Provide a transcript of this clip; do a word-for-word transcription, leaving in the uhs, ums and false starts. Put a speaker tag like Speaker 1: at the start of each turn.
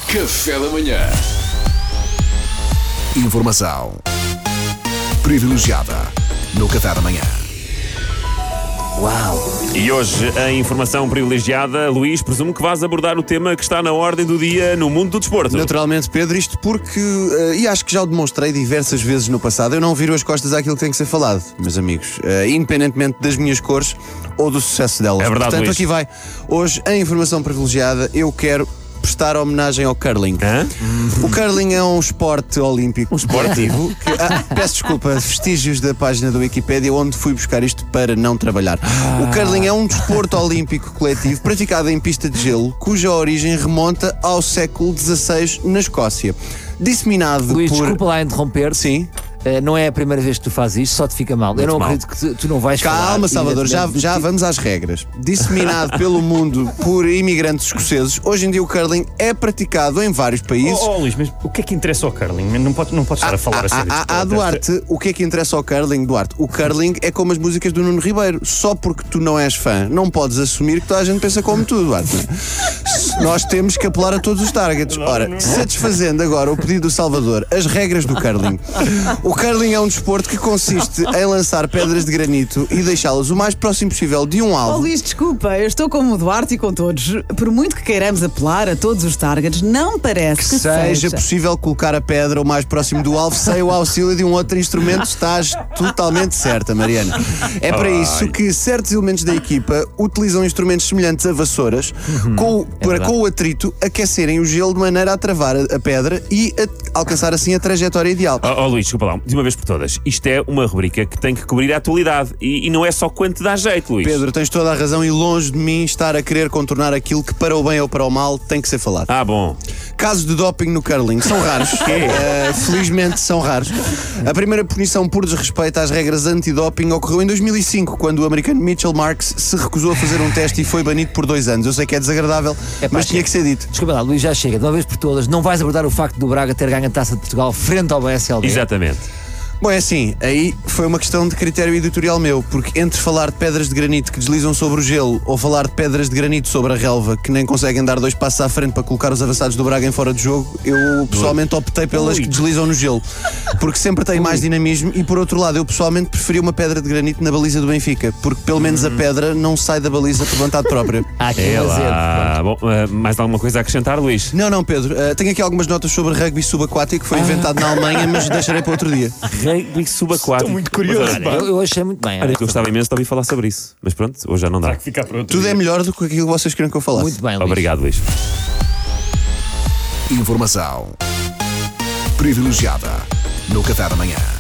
Speaker 1: Café da manhã.
Speaker 2: Informação privilegiada no Café da manhã.
Speaker 3: Uau!
Speaker 4: E hoje, a informação privilegiada, Luís, presumo que vais abordar o tema que está na ordem do dia no mundo do desporto.
Speaker 3: Naturalmente, Pedro, isto porque, uh, e acho que já o demonstrei diversas vezes no passado, eu não viro as costas àquilo que tem que ser falado, meus amigos, uh, independentemente das minhas cores ou do sucesso delas.
Speaker 4: É verdade,
Speaker 3: Portanto,
Speaker 4: Luís.
Speaker 3: Aqui vai. Hoje, em informação privilegiada, eu quero prestar homenagem ao curling.
Speaker 4: Hã?
Speaker 3: O curling é um esporte olímpico. Um esportivo. Que, ah, peço desculpa, vestígios da página da Wikipédia onde fui buscar isto para não trabalhar.
Speaker 4: Ah.
Speaker 3: O curling é um desporto olímpico coletivo praticado em pista de gelo, cuja origem remonta ao século dezasseis na Escócia. Disseminado
Speaker 5: Luís,
Speaker 3: por...
Speaker 5: desculpa lá interromper.
Speaker 3: Sim.
Speaker 5: Uh, não é a primeira vez que tu fazes isto, só te fica mal. Eu não
Speaker 4: mal.
Speaker 5: acredito que tu, tu não vais falar.
Speaker 3: Calma, Salvador, já,
Speaker 5: evidentemente,
Speaker 3: já
Speaker 5: do
Speaker 3: vamos às regras. Disseminado pelo mundo por imigrantes escoceses, hoje em dia o curling é praticado em vários países.
Speaker 6: Oh, oh Luís, mas o que é que interessa ao curling? Não podes não pode estar a falar
Speaker 3: Ah,
Speaker 6: a sério.
Speaker 3: ah, ah, Duarte, o que é que interessa ao curling, Duarte? O curling é como as músicas do Nuno Ribeiro. Só porque tu não és fã, não podes assumir que toda a gente pensa como tu, Duarte. Nós temos que apelar a todos os targets. Ora, satisfazendo agora o pedido do Salvador, as regras do curling. O curling é um desporto que consiste em lançar pedras de granito e deixá-las o mais próximo possível de um
Speaker 7: Oh,
Speaker 3: alvo.
Speaker 7: Luís, desculpa, eu estou como o Duarte e com todos. Por muito que queiramos apelar a todos os targets, não parece que,
Speaker 3: Que seja possível colocar a pedra o mais próximo do alvo sem o auxílio de um outro instrumento, estás totalmente certa, Mariana. É para isso que certos elementos da equipa utilizam instrumentos semelhantes a vassouras com, o- para
Speaker 5: verdade.
Speaker 3: com o atrito aquecerem o gelo de maneira a travar a, a pedra e a- alcançar assim a trajetória ideal.
Speaker 4: Oh, oh, Luís, desculpa lá, de uma vez por todas. Isto é uma rubrica que tem que cobrir a atualidade. E, e não é só quando te dá jeito, Luís.
Speaker 3: Pedro, tens toda a razão e longe de mim estar a querer contornar aquilo que para o bem ou para o mal tem que ser falado.
Speaker 4: Ah, bom.
Speaker 3: Casos de doping no curling são raros. Uh, felizmente são raros. A primeira punição por desrespeito às regras antidoping ocorreu em dois mil e cinco, quando o americano Mitchell Marks se recusou a fazer um teste e foi banido por dois anos. Eu sei que é desagradável,
Speaker 5: É pá,
Speaker 3: mas tinha que ser dito.
Speaker 5: Desculpa lá, Luís, já chega. De uma vez por todas, não vais abordar o facto do Braga ter ganho a Taça de Portugal frente ao B S L B.
Speaker 4: Exatamente.
Speaker 3: Bom, é assim, aí foi uma questão de critério editorial meu, porque entre falar de pedras de granito que deslizam sobre o gelo ou falar de pedras de granito sobre a relva que nem conseguem dar dois passos à frente para colocar os avançados do Braga em fora de jogo, eu pessoalmente optei pelas que deslizam no gelo, porque sempre tem mais dinamismo e por outro lado eu pessoalmente preferi uma pedra de granito na baliza do Benfica, porque pelo menos a pedra não sai da baliza por vontade própria.
Speaker 5: Há aqui
Speaker 4: É
Speaker 5: um lazer.
Speaker 4: lá. Bom, uh, mais alguma coisa a acrescentar, Luís?
Speaker 3: Não, não, Pedro, uh, tenho aqui algumas notas sobre rugby subaquático que foi inventado na Alemanha, mas deixarei para outro dia.
Speaker 4: Rugby subaquático.
Speaker 6: Estou muito curioso,
Speaker 4: Mas, olha,
Speaker 6: pá.
Speaker 5: Eu, eu achei muito bem.
Speaker 4: olha, eu gostava imenso de ouvir falar sobre isso. Mas pronto, hoje já não dá.
Speaker 6: Terá que ficar para outro
Speaker 3: Tudo
Speaker 6: dia.
Speaker 3: é melhor do que aquilo que vocês queriam que eu falasse.
Speaker 5: Muito bem, Luís.
Speaker 4: Obrigado, Luís.
Speaker 2: Informação privilegiada no Café da manhã.